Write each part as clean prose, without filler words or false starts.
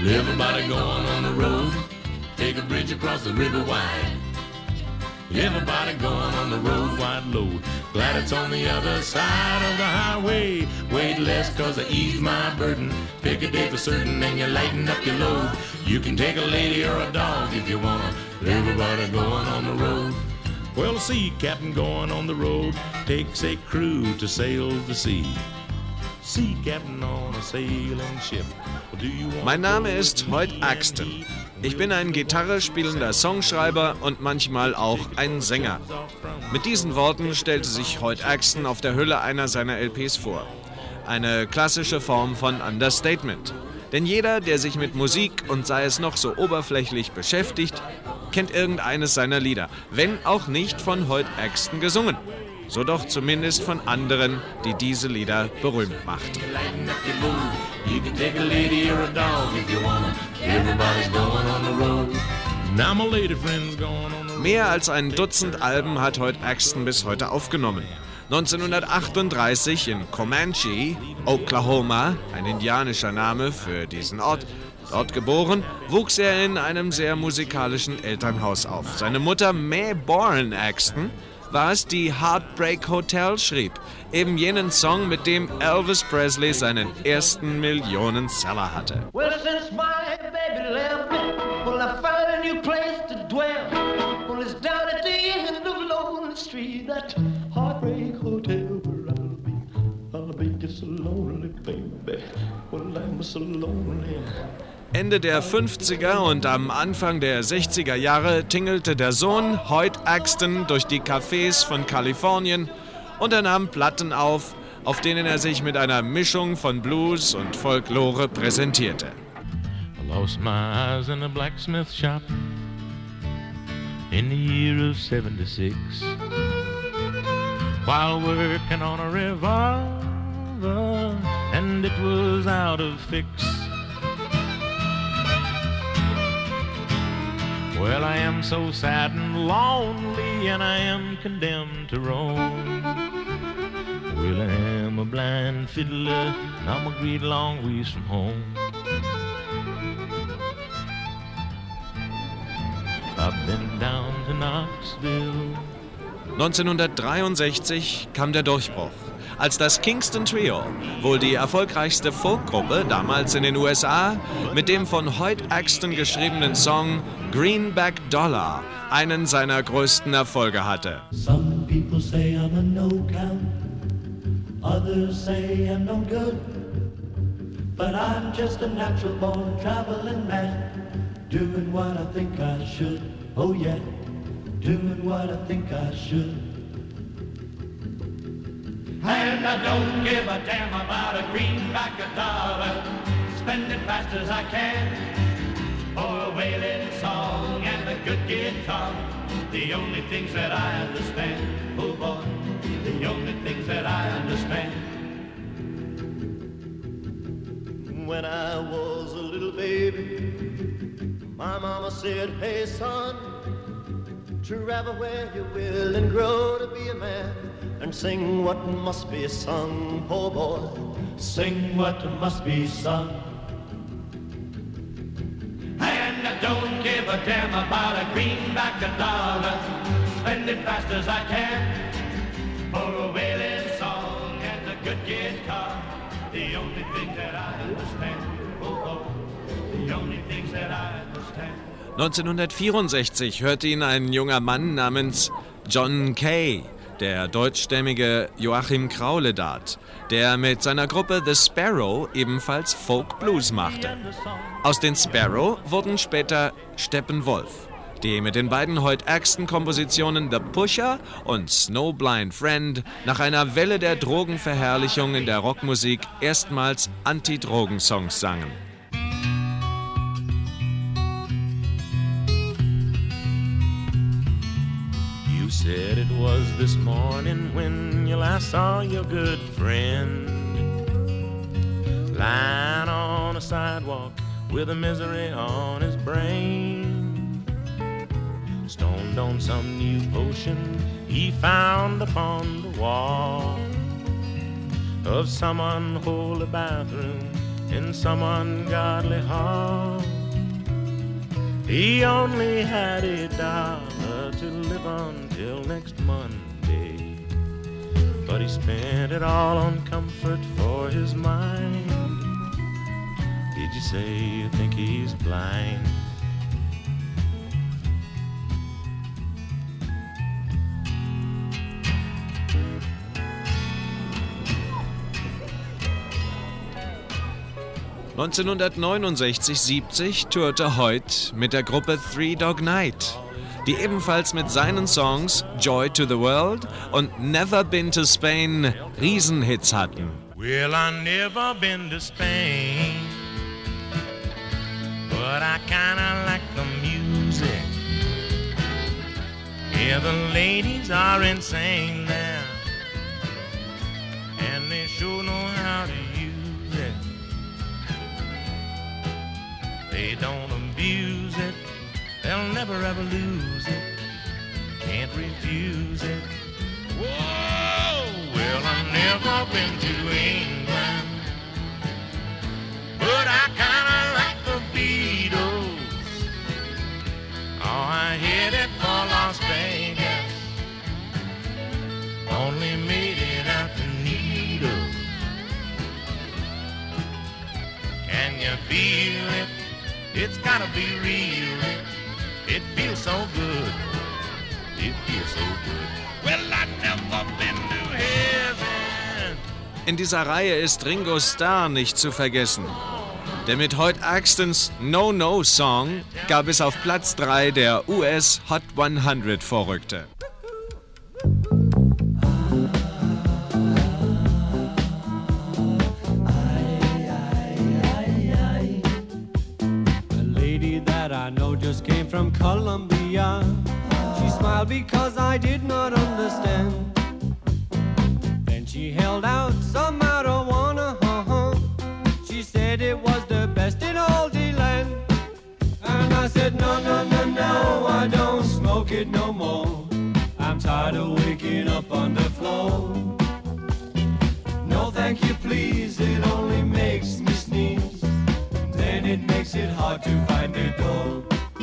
Everybody going on the road, take a bridge across the river wide. Everybody going on the road, wide load. Glad it's on the other side of the highway. Wait less cause I ease my burden. Pick a day for certain and you lighten up your load. You can take a lady or a dog if you wanna. Everybody going on the road. Well, see, Captain going on the road takes a crew to sail the sea. Sea captain on a sailing ship. Mein Name ist Hoyt Axton. Ich bin ein Gitarre spielender Songschreiber und manchmal auch ein Sänger. Mit diesen Worten stellte sich Hoyt Axton auf der Hülle einer seiner LPs vor. Eine klassische Form von Understatement. Denn jeder, der sich mit Musik und sei es noch so oberflächlich beschäftigt, kennt irgendeines seiner Lieder, wenn auch nicht von Hoyt Axton gesungen. So doch zumindest von anderen, die diese Lieder berühmt machten. Mehr als ein Dutzend Alben hat Hoyt Axton bis heute aufgenommen. 1938 in Comanche, Oklahoma, ein indianischer Name für diesen Ort, dort geboren, wuchs er in einem sehr musikalischen Elternhaus auf. Seine Mutter Mae Boren Axton war es, die Heartbreak Hotel schrieb, eben jenen Song, mit dem Elvis Presley seinen ersten Millionen-Seller hatte. Well, since my baby left me, well, I found a new place to dwell. Well, it's down at the end of Lonely Street, that Heartbreak Hotel where I'll be just so lonely, baby. Well, I'm so lonely. Ende der 50er und am Anfang der 60er Jahre tingelte der Sohn Hoyt Axton durch die Cafés von Kalifornien und er nahm Platten auf denen er sich mit einer Mischung von Blues und Folklore präsentierte. I lost my eyes in a blacksmith shop in the year of 76 while working on a revolver and it was out of fix. Well, I am so sad and lonely, and I am condemned to roam. Well, I am a blind fiddler, and I'm a great long ways from home. I've been down to Knoxville. 1963 kam der Durchbruch, als das Kingston Trio, wohl die erfolgreichste Folkgruppe damals in den USA, mit dem von Hoyt Axton geschriebenen Song Greenback Dollar einen seiner größten Erfolge hatte. Some people say I'm a no-count, others say I'm no good, but I'm just a natural-born traveling man, doing what I think I should, oh yeah, doing what I think I should. And I don't give a damn about a greenback $1. Spend it fast as I can for a wailing song and a good guitar. The only things that I understand, oh boy, the only things that I understand. When I was a little baby, my mama said, hey son, travel where you will and grow to be a man. And sing what must be sung, oh boy, sing what must be sung. And I don't give a damn about a greenback $1. Spend it fast as I can for a wailing song and a good guitar. The only thing that I understand, oh boy, the only things that I understand. 1964 hörte ihn ein junger Mann namens John Kay, der deutschstämmige Joachim Krauledat, der mit seiner Gruppe The Sparrow ebenfalls Folk-Blues machte. Aus den Sparrow wurden später Steppenwolf, die mit den beiden Hoyt Axton-Kompositionen The Pusher und Snowblind Friend nach einer Welle der Drogenverherrlichung in der Rockmusik erstmals Anti-Drogen-Songs sangen. You said it was this morning when you last saw your good friend lying on a sidewalk with a misery on his brain, stoned on some new potion he found upon the wall of some unholy bathroom in some ungodly hall. He only had $1 to live until next Monday, but he spent it all on comfort for his mind. Did you say you think he's blind? (1969-70) tourte Hoyt mit der Gruppe Three Dog Night, die ebenfalls mit seinen Songs Joy to the World und Never Been to Spain Riesenhits hatten. Well, I never been to Spain, but I kinda like the music. Yeah, the ladies are insane there, and they sure know how to use it. They don't abuse it, they'll never ever lose it, can't refuse it. Whoa, well, I've never been to England, but I kinda like the Beatles. Oh, I headed for Las Vegas, only made it out to Needle. Can you feel it? It's gotta be real. It feels so good. It feels so good. Well, I've never been to heaven. In dieser Reihe ist Ringo Starr nicht zu vergessen. Der mit Hoyt Axtons No No Song gar bis auf Platz 3 der US Hot 100 vorrückte. I know just came from Colombia. She smiled because I did not understand. Then she held out some marijuana. She said it was the best in all the land. And I said, no, no, no, no, I don't smoke it no more. I'm tired of waking up on the floor. No, thank you, please, it only makes me sneeze. Then it makes it hard to find the door.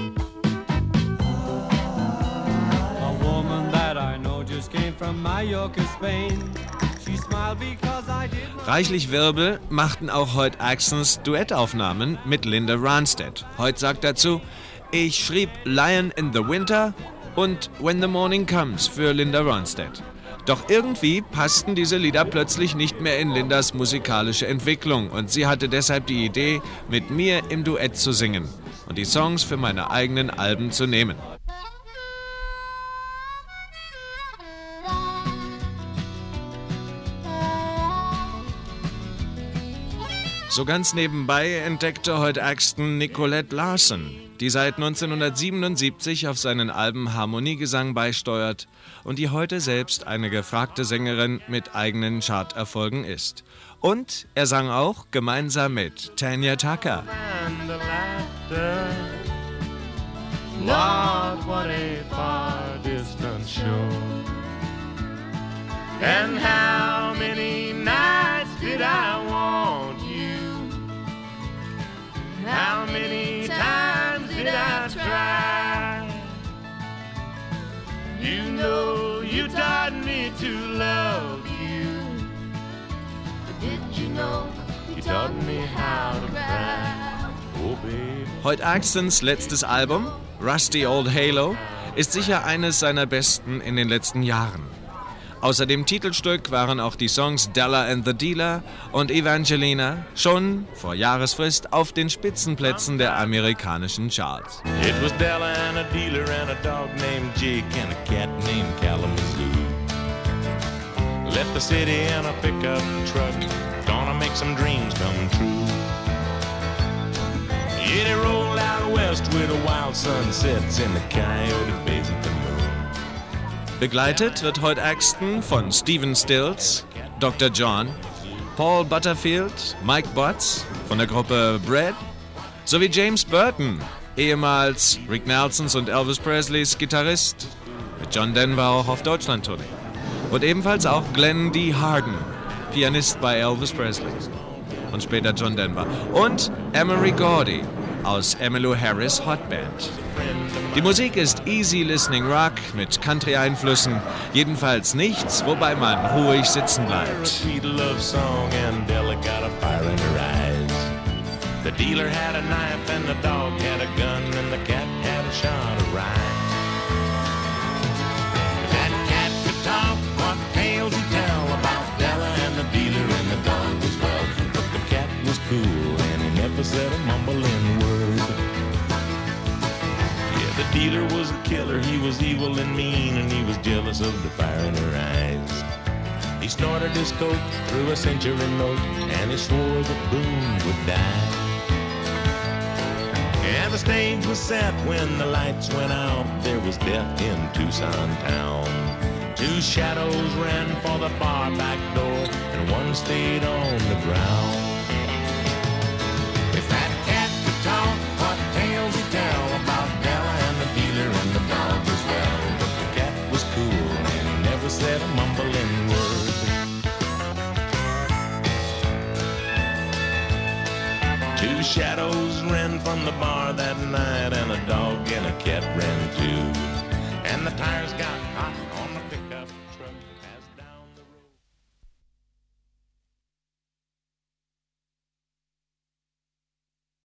A woman that I know just came from Mallorca, Spain. She smiled because I did not... Reichlich Wirbel machten auch Hoyt Axtons Duettaufnahmen mit Linda Ronstadt. Hoyt sagt dazu: Ich schrieb Lion in the Winter und When the Morning Comes für Linda Ronstadt. Doch irgendwie passten diese Lieder plötzlich nicht mehr in Lindas musikalische Entwicklung und sie hatte deshalb die Idee, mit mir im Duett zu singen und die Songs für meine eigenen Alben zu nehmen. So ganz nebenbei entdeckte Hoyt Axton Nicolette Larson, die seit 1977 auf seinen Alben Harmoniegesang beisteuert und die heute selbst eine gefragte Sängerin mit eigenen Charterfolgen ist. Und er sang auch gemeinsam mit Tanya Tucker. Lord, what a far distance shore. And how many nights did I want you? How many times did I try? You know you taught me to love you. But did you know you taught me how to cry? Oh, baby. Hoyt Axtons letztes Album, Rusty Old Halo, ist sicher eines seiner besten in den letzten Jahren. Außer dem Titelstück waren auch die Songs Della and the Dealer und Evangelina schon vor Jahresfrist auf den Spitzenplätzen der amerikanischen Charts. It was Della and a dealer and a dog named Jake and a cat named Kalamazoo. Left the city in a pickup truck, gonna make some dreams come true. Yeah, they rolled out west with the wild sunsets in the Coyote Basin. Begleitet wird Hoyt Axton von Stephen Stills, Dr. John, Paul Butterfield, Mike Botts von der Gruppe Bread sowie James Burton, ehemals Rick Nelsons und Elvis Presleys Gitarrist, mit John Denver auch auf Deutschland-Tournee. Und ebenfalls auch Glenn D. Harden, Pianist bei Elvis Presley. und später John Denver. Und Emery Gordy aus Emmylou Harris Hot Band. Die Musik ist easy listening Rock mit Country-Einflüssen, jedenfalls nichts, wobei man ruhig sitzen bleibt. The dealer had a knife and the dog had a gun and the cat had a shot of rye. That cat could talk, what tales he'd tell about Della and the dealer and the dog as well. But the cat was cool and he never said a mumbling word. Yeah, the dealer was a killer, he was evil and mean, and he was jealous of the fire in her eyes. He snorted his coat, threw a century note, and he swore that Boone would die. And the stage was set when the lights went out. There was death in Tucson town. Two shadows ran for the bar back door, and one stayed on the ground. If that cat could talk, what tales he'd tell about Della and the dealer and the dog as well. But the cat was cool and he never said a mumbling word. Two shadows ran from the bar that night, and a dog and a cat ran too. And the tires got